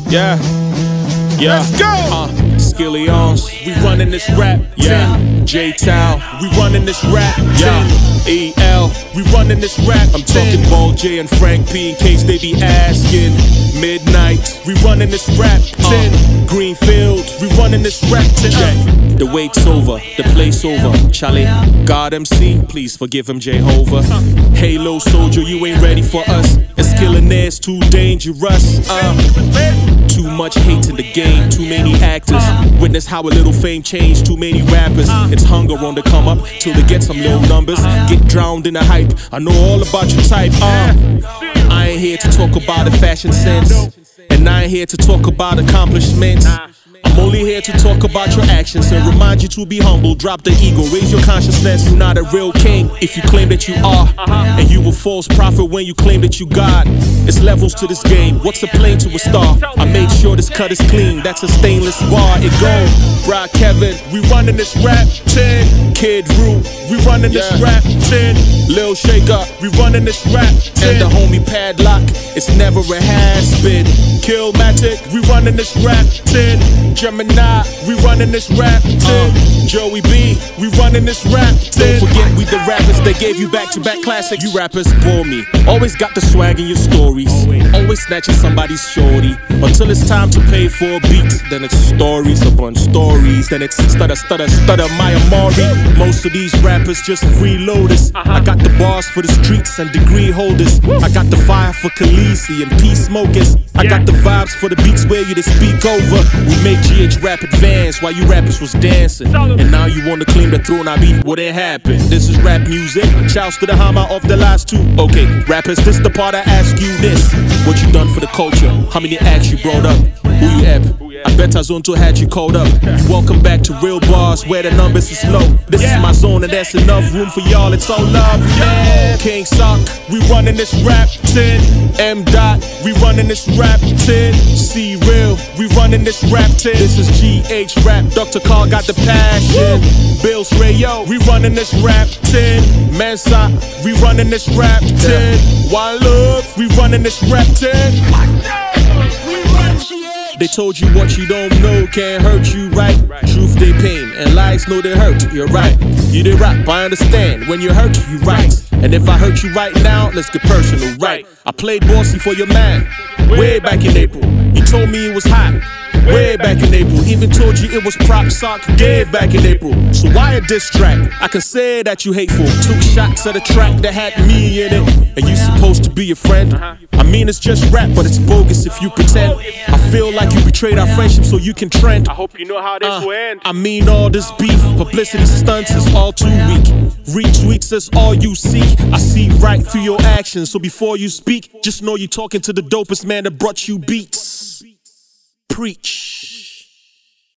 Yeah. Let's go. Skillions, we running this rap. Yeah. J-Town, we running this rap. Yeah. E.L., we running this rap. I'm talking Ball J and Frank P in case they be asking. Midnight, we running this rap. 10 Greenfield, we running this rap. 10 The wait's over, the place over. Charlie, God MC, please forgive him, Jehovah. Halo soldier, you ain't ready for us. It's killing ass, too dangerous. Too much hate in the game, too many actors. Witness how a little fame changed too many rappers. It's hunger on the come up till they get some little numbers. Get drowned in the hype, I know all about your type. I ain't here to talk about a fashion sense, and I ain't here to talk about accomplishments. I'm only here to talk about your actions and remind you to be humble, drop the ego, raise your consciousness. You're not a real king if you claim that you are, and you a false prophet when you claim that you God. It's levels to this game, what's a plane to a star? I made sure this cut is clean, that's a stainless bar. It go, Brock Kevin, we running this rap. 10 Kid Rue, we running this rap. 10 Lil Shaker, we running this rap. 10 and the homie Padlock, it's never a has-been. Killmatic, we running this rap. 10 Gemini, we running this rap. 10 Joey B, we running this rap. 10 Don't forget we the rappers that gave you back-to-back classics. You rappers bore me, always got the swag in your stories, always snatching somebody's shorty. Until it's time to pay for a beat, then it's stories upon stories. Then it's stutter, stutter, stutter, my Amari. Most of these rappers just freeloaders. I got the bars for the streets and degree holders. I got the fire for Khaleesi and peace smokers. I got the vibes for the beats where you to speak over. We made GH rap advance while you rappers was dancing, and now you wanna claim the throne. I mean, what ain't happened? This is rap music. Shouts to the hammer of the last two. Okay, rappers, this the part I ask you this: what you done for the culture? How many acts you brought up? Who you ep? I bet Zonto had you called up. Welcome back to Real Bars where the numbers is low. This is my zone and that's enough room for y'all. It's all love, man. King Sock, we running this rap. 10 M. Dot, we running this rap. 10 C Real, we running this rap. 10 This is GH Rap. Dr. Carl got the passion. Bills Rayo, we running this rap. 10 Mensa, we running this rap. 10 One Love, we running this rap. 10 They told you what you don't know can't hurt you, right? Truth they pain and lies know they hurt. You're right, you did rap, I understand. When you hurt, you right. And if I hurt you right now, let's get personal, right? I played bossy for your man way back in April. He told me it was hot way back in April. Even told you it was prop sock gave back in April. So why a diss track? I can say that you hateful. Took shots at a track that had me in it, and you supposed to be a friend. I mean it's just rap, but it's bogus if you pretend. I feel like you betrayed our friendship so you can trend. I hope you know how this will end. I mean all this beef, publicity stunts is all too weak. Retweets is all you seek. I see right through your actions, so before you speak, just know you're talking to the dopest man that brought you beats. Preach.